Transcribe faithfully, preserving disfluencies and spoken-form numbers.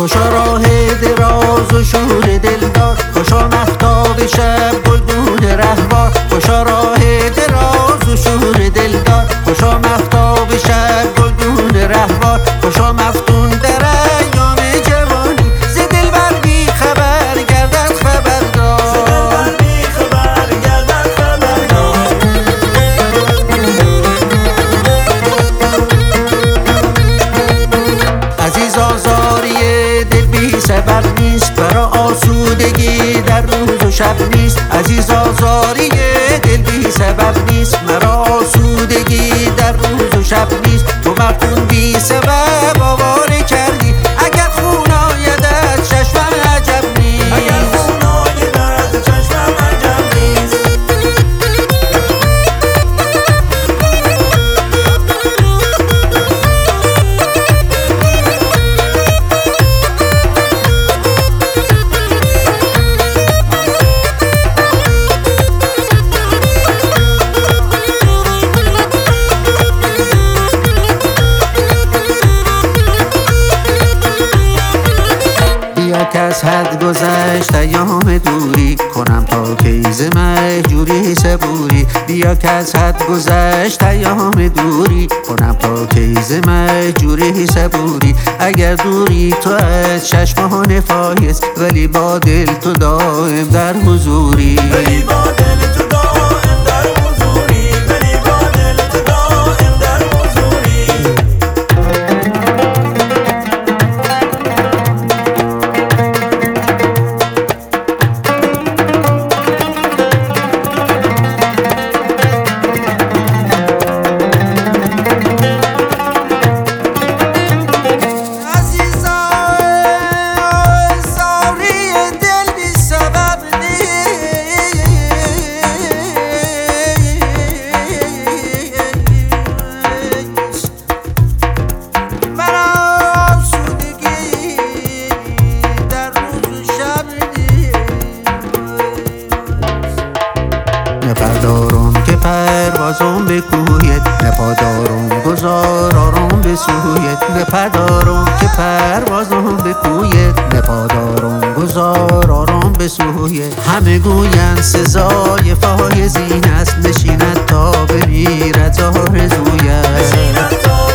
خوشا راه دراز و شور دلدار، خوشا مهتاب شب گلگون رهوار. خوشا راه دراز و شور دلدار، خوشا مهتاب شب گلگون رهوار. خوشا مفتون در ایام جوانی، ز دلبر بی خبر گردد خبردار. ز دلبر بی خبر گردد خبردار. عزیز آزاری دل بی سبب نیست، برا آسودگی در روز و شب نیست. عزیز آزاری دل بی سبب نیست، مرا آسودگی در روز و شب نیست. تو مفتون بی سبب آواره کردی، اگر خون آید از چشمم عجب نیست. اگر خون آید از چشمم عجب نیست. بیا که از حد گذشت ایام دوری، کنم تا کیز مهجوری صبوری. بیا که از حد گذشت ایام دوری، کنم تا کیز مهجوری صبوری. اگر دوری تو از چشمان فایز، ولی با دل تو دائم در حضوری. ولی با دل تو دائم در حضوری. ولی با دل تو دائم در حضوری. نپردارم که پروازم به کویت، نپادارم گذار آرام به سویت. نپردارم که پروازم به کویت، نپادارم گذار آرام به سویت. همه گویند سزای فایزین است، نشیند تا بمیرد آرزویت. نشیند تا